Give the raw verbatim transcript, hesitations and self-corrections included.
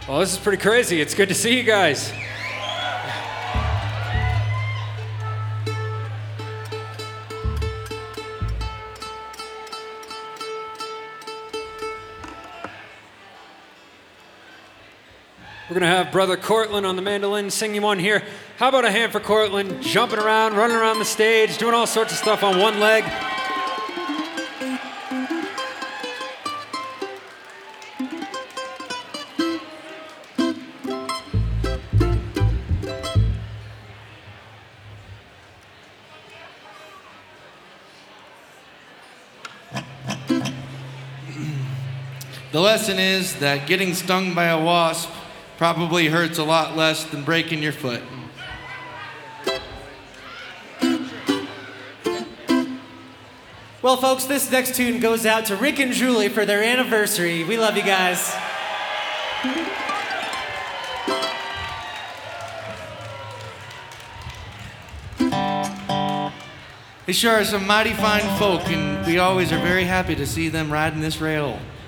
Well, this is pretty crazy. It's good to see you guys. We're gonna have Brother Cortland on the mandolin singing one here. How about a hand for Cortland, jumping around, running around the stage, doing all sorts of stuff on one leg. The lesson is that getting stung by a wasp probably hurts a lot less than breaking your foot. Well, folks, this next tune goes out to Rick and Julie for their anniversary. We love you guys. They sure are some mighty fine folk, and we always are very happy to see them riding this rail.